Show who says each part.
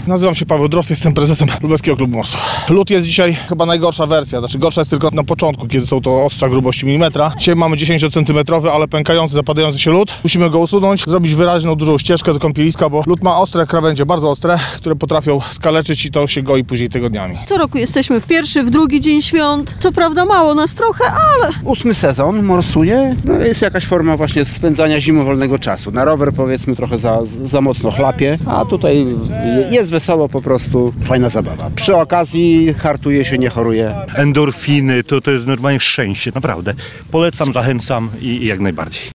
Speaker 1: Nazywam się Paweł Drozd, jestem prezesem Lubelskiego Klubu Morsów. Lód jest dzisiaj chyba najgorsza wersja, znaczy gorsza jest tylko na początku, kiedy są to ostrza grubości milimetra. Dzisiaj mamy 10 cm, ale pękający, zapadający się lód. Musimy go usunąć, zrobić wyraźną, dużą ścieżkę do kąpieliska, bo lód ma ostre krawędzie, bardzo ostre, które potrafią skaleczyć i to się goi później tygodniami.
Speaker 2: Co roku jesteśmy w pierwszy, w drugi dzień świąt. Co prawda mało nas trochę, ale...
Speaker 3: 8. sezon morsuje, no jest jakaś forma właśnie spędzania zimowolnego czasu. Na rower powiedzmy trochę za mocno chlapie, a tutaj jest wesoło po prostu, fajna zabawa. Przy okazji hartuje się, nie choruje.
Speaker 4: Endorfiny, to jest normalnie szczęście, naprawdę. Polecam, zachęcam i jak najbardziej.